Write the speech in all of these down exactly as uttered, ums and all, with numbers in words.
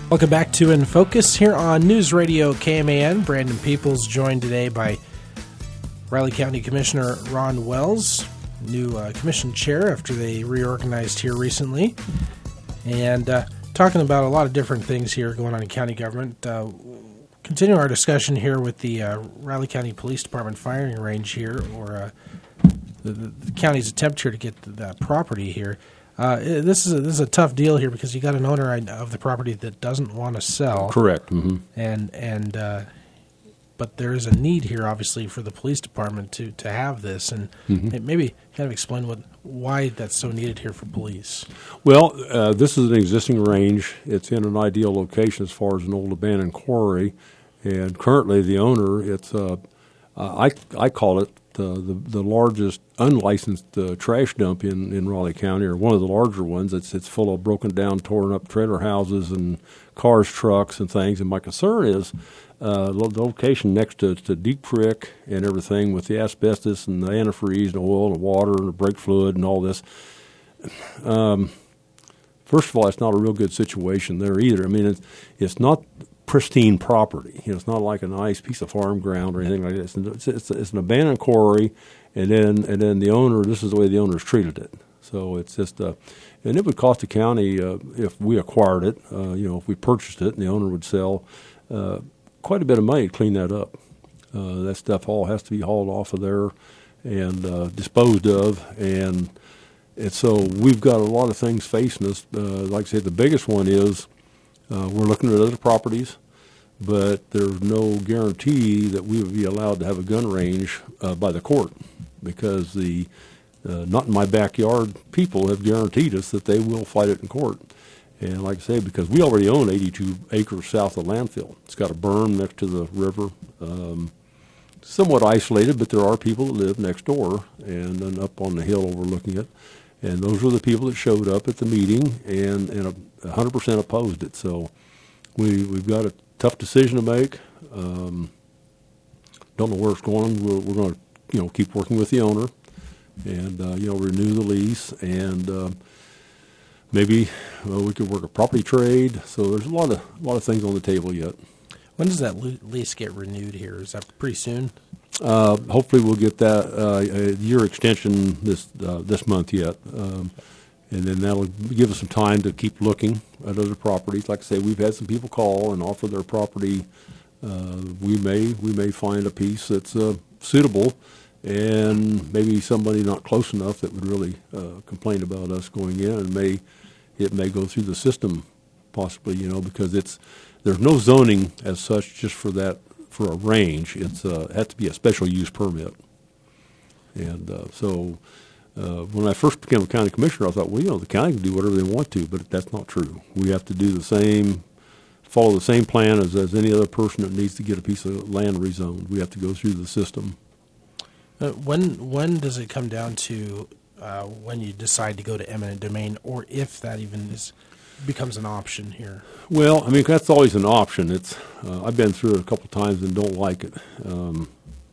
Welcome back to In Focus here on News Radio K M A N. Brandon Peoples joined today by Riley County Commissioner Ron Wells, new uh, commission chair after they reorganized here recently, and uh, talking about a lot of different things here going on in county government. Uh, continue our discussion here with the uh, Riley County Police Department firing range here, or uh, the, the county's attempt here to get the, the property here. Uh, this is a, this is a tough deal here because you got an owner of the property that doesn't want to sell. Correct. Mm-hmm. And and uh, but there is a need here, obviously, for the police department to, to have this, and mm-hmm. maybe kind of explain what why that's so needed here for police. Well, uh, this is an existing range. It's in an ideal location as far as an old abandoned quarry, and currently the owner, it's uh, I I call it uh, the the largest unlicensed uh, trash dump in, in Raleigh County, or one of the larger ones. It's it's full of broken down, torn up trailer houses and cars, trucks, and things. And my concern is uh, the location next to, to Deep Creek and everything, with the asbestos and the antifreeze and oil and water and the brake fluid and all this. Um, first of all, it's not a real good situation there either. I mean, it's, it's not pristine property. You know, it's not like a nice piece of farm ground or anything like that. It's, it's, it's, it's an abandoned quarry, and then and then the owner, this is the way the owner's treated it. So it's just, uh, and it would cost the county, uh, if we acquired it, uh, you know, if we purchased it and the owner would sell, uh, quite a bit of money to clean that up. Uh, that stuff all has to be hauled off of there and uh, disposed of, and and so we've got a lot of things facing us. Uh, like I said, the biggest one is uh, we're looking at other properties, but there's no guarantee that we would be allowed to have a gun range uh, by the court, because the uh, not in my backyard people have guaranteed us that they will fight it in court. And like I say, because we already own eighty-two acres south of the landfill. It's got a berm next to the river, um, somewhat isolated, but there are people that live next door and then up on the hill overlooking it. And those were the people that showed up at the meeting and, and a, one hundred percent opposed it. So we, we've got a tough decision to make. Um, don't know where it's going. We're, we're going to, you know, keep working with the owner and, uh, you know, renew the lease, and uh, maybe well, we could work a property trade. So there's a lot of a lot of things on the table yet. When does that lease get renewed here? Is that pretty soon? Uh, hopefully we'll get that uh, a year extension this uh, this month yet. Um, and then that'll give us some time to keep looking at other properties. Like I say, we've had some people call and offer their property. Uh, we may we may find a piece that's uh, suitable, and maybe somebody not close enough that would really uh, complain about us going in, and may it may go through the system possibly, you know, because it's there's no zoning as such just for that for a range. It's uh, it has to be a special use permit, and uh, so. Uh, when I first became a county commissioner, I thought, well, you know, the county can do whatever they want to, but that's not true. We have to do the same, follow the same plan as, as any other person that needs to get a piece of land rezoned. We have to go through the system. Uh, when when does it come down to uh, when you decide to go to eminent domain, or if that even is becomes an option here? Well, I mean, that's always an option. It's uh, I've been through it a couple of times and don't like it. Um,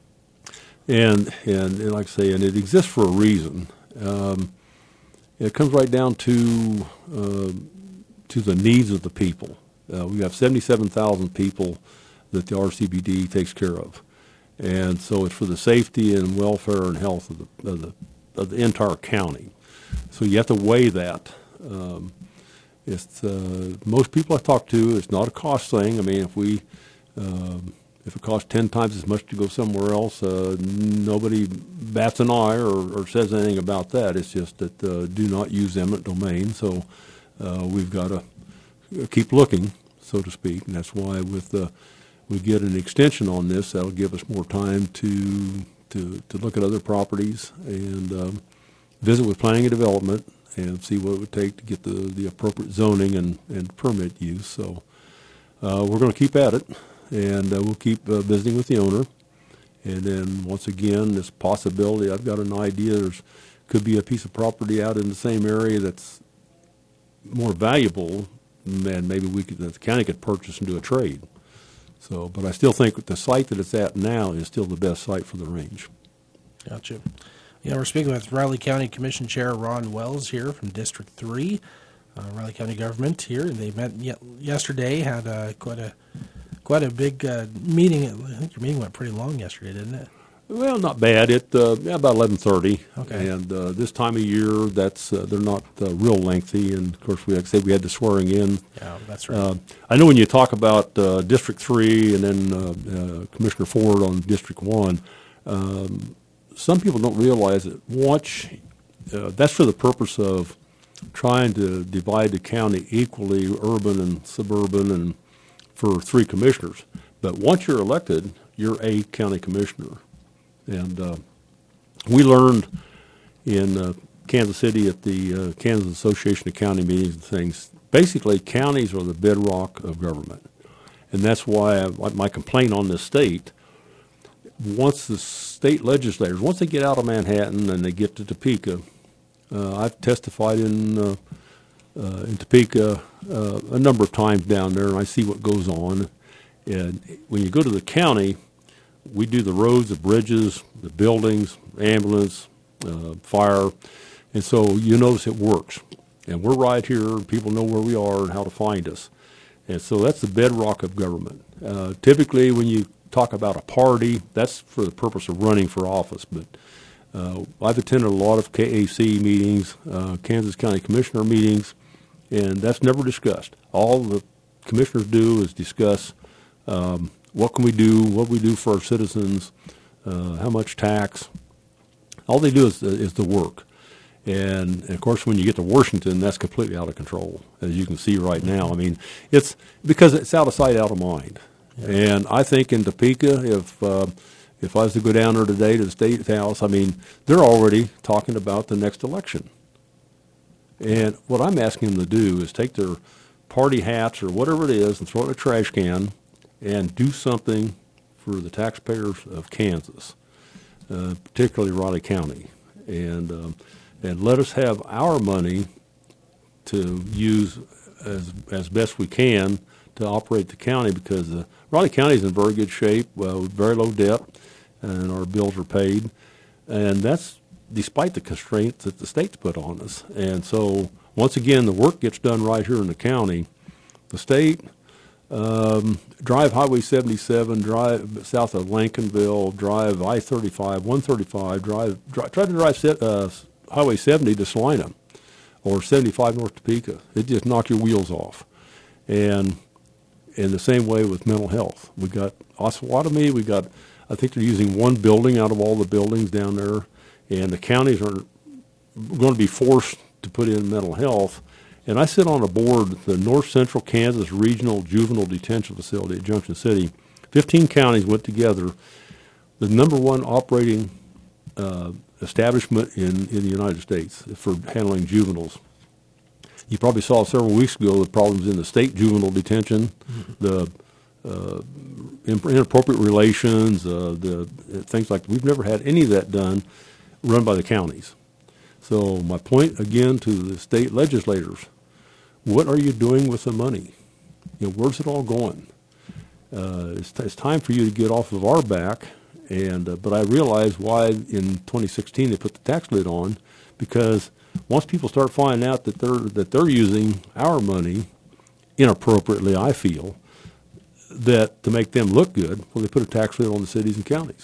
And, and and like I say, and it exists for a reason. Um, it comes right down to uh, to the needs of the people. Uh, we have seventy-seven thousand people that the R C B D takes care of, and so it's for the safety and welfare and health of the of the, of the entire county. So you have to weigh that. Um, it's uh, most people I talk to, it's not a cost thing. I mean, if we um, If it costs ten times as much to go somewhere else, uh, nobody bats an eye or, or says anything about that. It's just that uh, do not use eminent domain. So uh, we've got to keep looking, so to speak. And that's why with uh, we get an extension on this, that'll give us more time to to, to look at other properties and um, visit with planning and development and see what it would take to get the, the appropriate zoning and, and permit use. So uh, we're going to keep at it. And uh, we'll keep uh, visiting with the owner. And then once again, this possibility, I've got an idea, there's could be a piece of property out in the same area that's more valuable, and maybe we could, the county could purchase and do a trade. So, but I still think the site that it's at now is still the best site for the range. Gotcha. Yeah, we're speaking with Riley County Commission Chair Ron Wells here from District three. uh, Riley County government here. They met ye- yesterday, had uh, quite a quite a big uh, meeting. I think your meeting went pretty long yesterday, didn't it? Well, not bad. It uh, yeah, about eleven thirty. Okay. And uh, this time of year, that's uh, they're not uh, real lengthy. And of course, we like I said, we had the swearing in. Yeah, that's right. Uh, I know when you talk about uh, District Three and then uh, uh, Commissioner Ford on District One, um, some people don't realize that once uh, that's for the purpose of trying to divide the county equally, urban and suburban, and for three commissioners. But once you're elected, you're a county commissioner. And uh, we learned in uh, Kansas City at the uh, Kansas Association of County meetings and things, basically counties are the bedrock of government. And that's why I, my complaint on this state, once the state legislators, once they get out of Manhattan and they get to Topeka, uh, I've testified in, uh, uh, in Topeka uh, a number of times down there, and I see what goes on. And when you go to the county, we do the roads, the bridges, the buildings, ambulance, uh, fire, and so you notice it works. And we're right here, and people know where we are and how to find us. And so that's the bedrock of government. Uh, typically, when you talk about a party, that's for the purpose of running for office. But uh, I've attended a lot of K A C meetings, uh, Kansas County Commissioner meetings, and that's never discussed. All the commissioners do is discuss um, what can we do, what we do for our citizens, uh, how much tax. All they do is, is the work. And, and, of course, when you get to Washington, that's completely out of control, as you can see right now. I mean, it's because it's out of sight, out of mind. Yeah. And I think in Topeka, if uh, if I was to go down there today to the State House, I mean, they're already talking about the next election. And what I'm asking them to do is take their party hats or whatever it is and throw it in a trash can and do something for the taxpayers of Kansas, uh, particularly Raleigh County. And um, and let us have our money to use as as best we can to operate the county, because uh, Raleigh County is in very good shape, uh, with very low debt, and our bills are paid. And that's despite the constraints that the state's put on us. And so, once again, the work gets done right here in the county. The state, um, drive Highway seventy-seven, drive south of Lincolnville, drive I thirty-five, one thirty-five, drive, drive try to drive uh, Highway seventy to Salina or seventy-five North Topeka. It just knocks your wheels off. And in the same way with mental health. We got Osawatomie, we got, I think they're using one building out of all the buildings down there, and the counties are going to be forced to put in mental health. And I sit on a board at the North Central Kansas Regional Juvenile Detention Facility at Junction City. Fifteen counties went together. The number one operating uh, establishment in, in the United States for handling juveniles. You probably saw several weeks ago the problems in the state juvenile detention, mm-hmm. the uh, inappropriate relations, uh, the uh, things like that. We've never had any of that done, run by the counties. So my point again to the state legislators: what are you doing with the money? You know, where's it all going? Uh, it's, t- it's time for you to get off of our back. And uh, but I realize why in twenty sixteen they put the tax lid on, because once people start finding out that they're that they're using our money inappropriately, I feel that to make them look good, well, they put a tax lid on the cities and counties.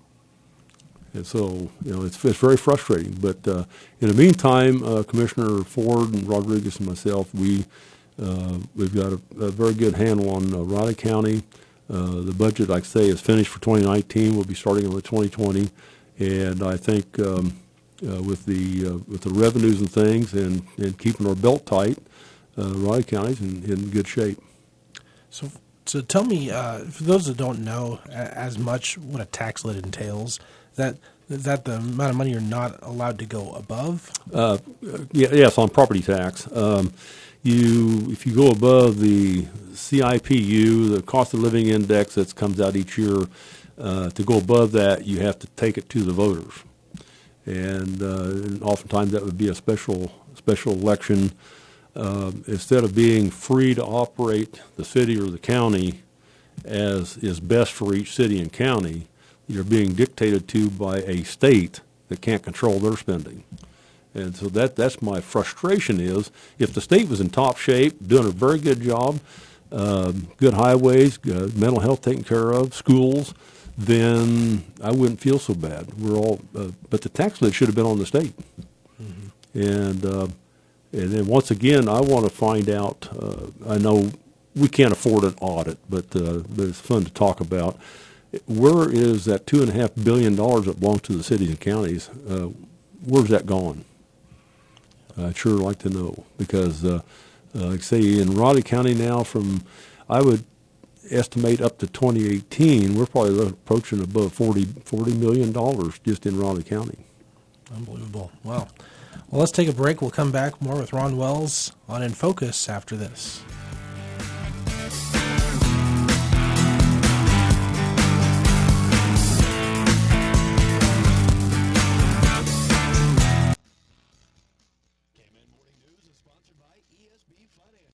And so, you know, it's, it's very frustrating. But uh, in the meantime, uh, Commissioner Ford and Rodriguez and myself, we uh, we've got a, a very good handle on uh, Riley County. Uh, the budget, like I say, is finished for twenty nineteen. We'll be starting on the twenty twenty, and I think um, uh, with the uh, with the revenues and things, and, and keeping our belt tight, uh, Riley County's in, in good shape. So, so tell me, uh, for those that don't know as much what a tax lid entails, that is that the amount of money you're not allowed to go above? Uh, yeah, yes, on property tax. Um, You, if you go above the C I P U, the cost of living index that comes out each year, uh, to go above that, you have to take it to the voters, and, uh, and oftentimes that would be a special special election. Uh, instead of being free to operate the city or the county as is best for each city and county, you're being dictated to by a state that can't control their spending. And so that that's my frustration is if the state was in top shape, doing a very good job, um, good highways, good mental health taken care of, schools, then I wouldn't feel so bad. We're all, uh, but the tax lid should have been on the state. Mm-hmm. And uh, and then once again, I want to find out. Uh, I know we can't afford an audit, but uh, but it's fun to talk about. Where is that two and a half billion dollars that belongs to the cities and counties? Uh, where's that gone? I'd sure like to know because, uh, uh, like say, in Raleigh County now, from I would estimate up to twenty eighteen, we're probably approaching above forty, forty million dollars just in Raleigh County. Unbelievable. Wow. Well, let's take a break. We'll come back more with Ron Wells on In Focus after this.